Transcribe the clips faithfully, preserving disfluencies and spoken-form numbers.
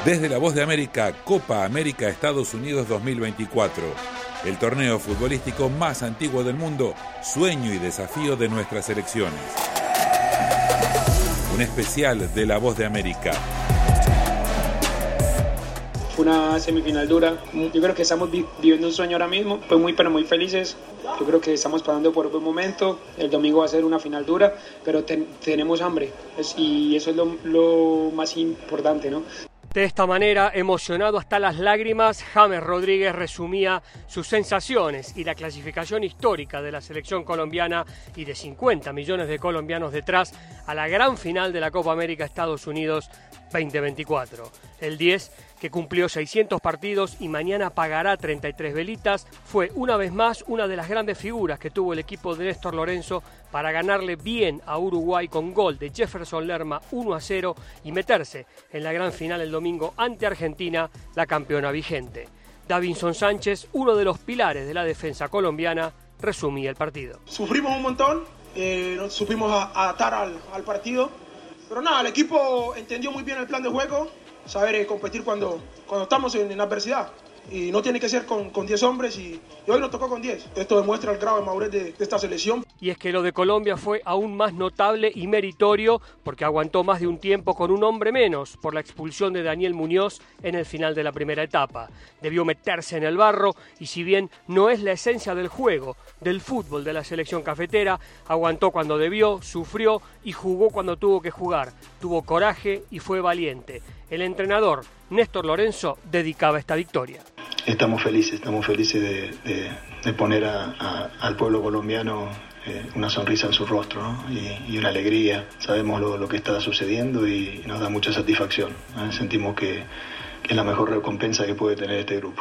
Desde La Voz de América, Copa América Estados Unidos dos mil veinticuatro. El torneo futbolístico más antiguo del mundo, sueño y desafío de nuestras selecciones. Un especial de La Voz de América. Fue una semifinal dura. Yo creo que estamos vi- viviendo un sueño ahora mismo. Fue muy, pero muy felices. Yo creo que estamos pasando por un buen momento. El domingo va a ser una final dura, pero ten- tenemos hambre. Es, y eso es lo, lo más importante, ¿no? De esta manera, emocionado hasta las lágrimas, James Rodríguez resumía sus sensaciones y la clasificación histórica de la selección colombiana y de cincuenta millones de colombianos detrás a la gran final de la Copa América Estados Unidos veinte veinticuatro. El diez, que cumplió seiscientos partidos y mañana pagará treinta y tres velitas, fue una vez más una de las grandes figuras que tuvo el equipo de Néstor Lorenzo para ganarle bien a Uruguay con gol de Jefferson Lerma uno a cero y meterse en la gran final el domingo ante Argentina, la campeona vigente. Davinson Sánchez, uno de los pilares de la defensa colombiana, resumía el partido. Sufrimos un montón, eh, nos supimos a- adaptar al, al partido, pero nada, el equipo entendió muy bien el plan de juego, saber eh, competir cuando, cuando estamos en, en adversidad. Y no tiene que ser con, con diez hombres y, y hoy nos tocó con diez. Esto demuestra el grado de madurez de, de esta selección. Y es que lo de Colombia fue aún más notable y meritorio porque aguantó más de un tiempo con un hombre menos por la expulsión de Daniel Muñoz en el final de la primera etapa. Debió meterse en el barro y si bien no es la esencia del juego, del fútbol de la selección cafetera, aguantó cuando debió, sufrió y jugó cuando tuvo que jugar. Tuvo coraje y fue valiente. El entrenador Néstor Lorenzo dedicaba esta victoria. Estamos felices, estamos felices de, de, de poner a, a, al pueblo colombiano eh, una sonrisa en su rostro, ¿no? y, y una alegría. Sabemos lo, lo que está sucediendo y nos da mucha satisfacción, ¿eh? Sentimos que, que es la mejor recompensa que puede tener este grupo.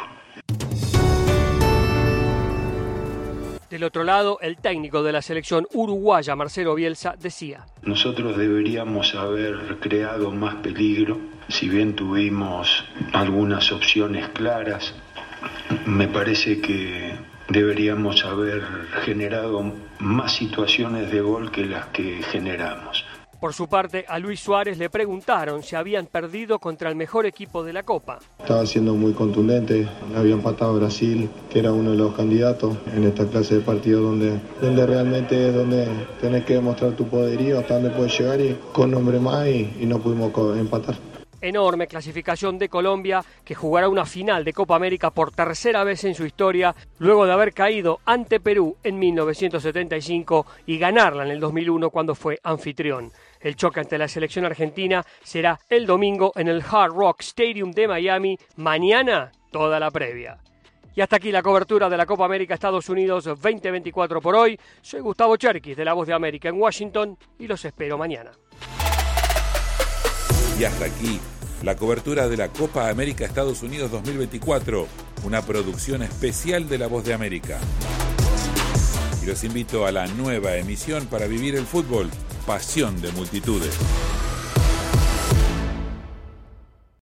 Del otro lado, el técnico de la selección uruguaya, Marcelo Bielsa, decía: Nosotros deberíamos haber creado más peligro, si bien tuvimos algunas opciones claras, me parece que deberíamos haber generado más situaciones de gol que las que generamos. Por su parte, a Luis Suárez le preguntaron si habían perdido contra el mejor equipo de la Copa. Estaba siendo muy contundente, había empatado a Brasil, que era uno de los candidatos en esta clase de partidos donde, donde realmente es donde tenés que demostrar tu poderío, hasta dónde puedes llegar y con nombre más y, y no pudimos empatar. Enorme clasificación de Colombia, que jugará una final de Copa América por tercera vez en su historia, luego de haber caído ante Perú en mil novecientos setenta y cinco y ganarla en el dos mil uno cuando fue anfitrión. El choque ante la selección argentina será el domingo en el Hard Rock Stadium de Miami, mañana toda la previa. Y hasta aquí la cobertura de la Copa América Estados Unidos veinte veinticuatro por hoy. Soy Gustavo Cherkis de La Voz de América en Washington y los espero mañana. Y hasta aquí la cobertura de la Copa América Estados Unidos dos mil veinticuatro, una producción especial de La Voz de América. Y los invito a la nueva emisión para vivir el fútbol, pasión de multitudes.